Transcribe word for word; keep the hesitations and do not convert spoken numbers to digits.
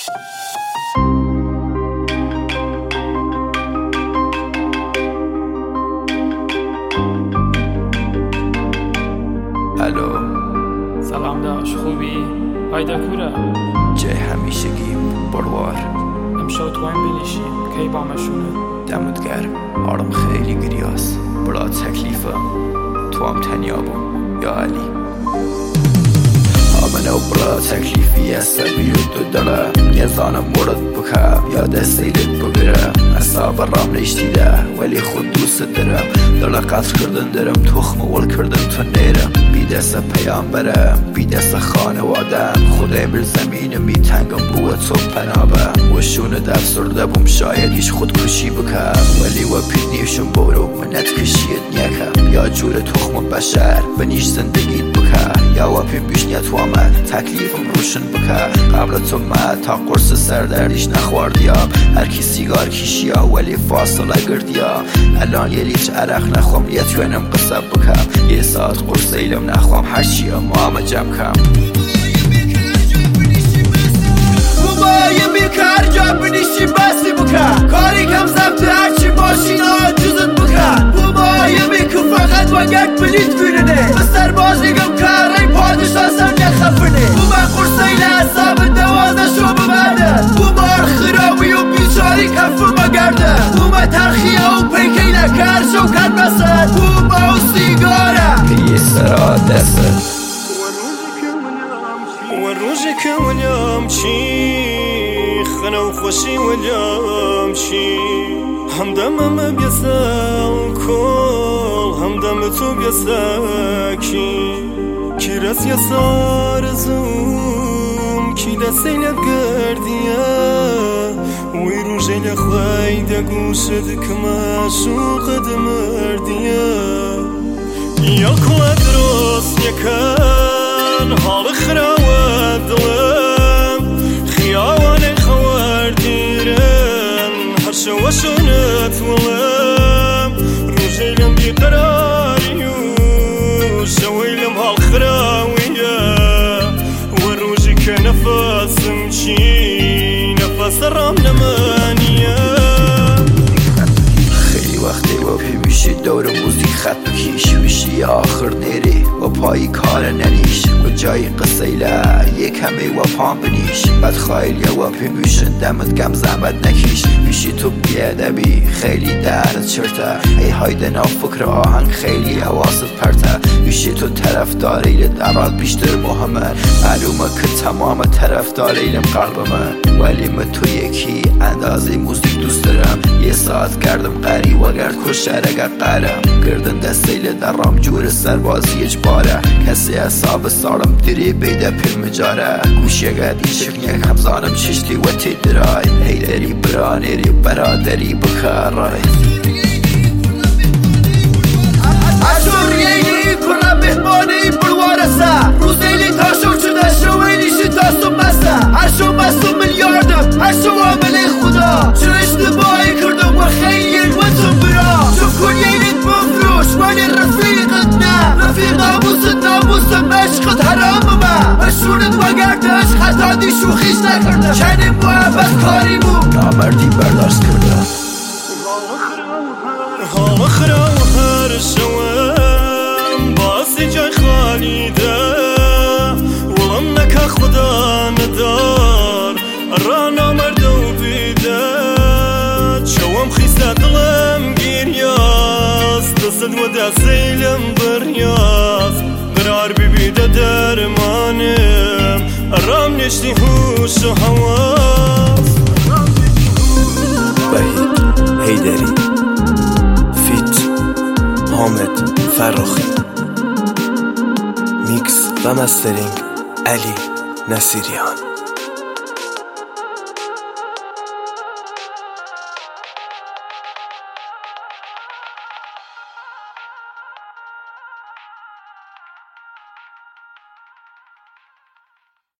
الو سلام داش، خوبی؟ پایدا کوره جای همیشگیم بروار امشب تو هم بلیشیم کی بامشونه دمت گرم. حالم خیلی گریاس بلا تکلیفه تو هم تنیابم یا علی آمنه و بلا تکلیفی عصبی و دو داره یه زانم مورد بکم یا دستیلت بگیرم اصاب رام نیشتیده ولی خود دوست دارم دل قطر کردن دارم تخم ول کردن تو نیرم بی دست پیامبرم بی دست خانوادم خدا بر زمین میتنگم بو تو پنابم و شونه دفسرده بوم شاید ایش خودکشی بکم ولی و پیدیشون برو منت کشید نیکم یا جور تخم بشر بنیش زندگیت بکم یا و پیم بیش نیت و آمد تکلیفم روشن بکم قبل تو من تا قرص سردردیش نخواردیم هر کی سیگار کشیا ولی فاصله گردیا الان یه لیتر عرق نخوام یه توانم قصب بکم یه ساعت قرص ایلم نخوام هر چی اما همه جمع کم بابای میکر جا بنیشی بسی بکن کاری کم زبط هرچی ماشینا جزت بکن بابای میکر فقط وگرد بلیت بیرنه بستر بازیگم کاری پادشاه سر نخفنه بابا قرصیل حساب دوازه شو ببرده بابا خراوی و بیچاری کف مگرده بابا ترخیه و پیکی نکر شو کن بسد بابا و سیگاره یه سرا دسته والروجي كونيام شي خنا خوشي واليوم شي همدم ما بيسال كل همدم تو بيساكي كي راس يسار زوم كي لسيلة بقرديا ويروجي لخويدا قوشدك ما شو قد مرديا يا كوادروس يا كان حال خراوة دلم خياواني خوار ديرن هرشا وشونت ولم روجيلم بقراري وشويلم هالخراوية وروجي كنفس مشي نفس الرام نمانية خیلی وقتی و پی میشی دور موزیک خط بکیش میشی آخر نیری و پایی کار ننیش و جای قصیله یک همه و پام بنیش بد خیلی و پی میشن دمت گم زحمت نکیش میشی تو بیادبی خیلی درد چرته ای هایده نا فکر آهنگ خیلی حواست پرته میشی تو طرف داریل درات بیشتر مهمه معلومه که تمام طرف داریلم قلب من ولی من تو یکی اندازه موزیک دوست دارم یه ساعت گردم قری و گرد کشتر اگر قرم گردن دستیل درام جور سربازی اجباره کسی حساب سالم دیری بیده پر مجاره گوشی اگر دیشک یک همزانم چشتی و تی درای هیدری برانیری برادری بخارای عشوریهی کنم بهمانی بروارسه روزیلی تاشو چده شویلی شتاسو مسته هرشو مسو میلیاردم هرشو عامل خدا چرا اشتباهی کردم و خیلی الوتم برا شوف کن ییلیت مفروش ولی رفیقت نه رفیق ناموست ناموستم عشقت حراممه مشهورت وگردش خطا دی شوخیش نکرده چنی محبت کاری بود نامردی برداشت کرده حال خرا و هر شوام باسی جای خالی ده ولم نکه خدا ندار رانا مرد و بیده چوام خیسه دلم گیریاز دست و دست ایلم بریاز قرار ببیده درمانم رام نشتی هوش و حواس وحید هیدری فیت حامد فرخی میکس و مسترینگ علی نصیریان.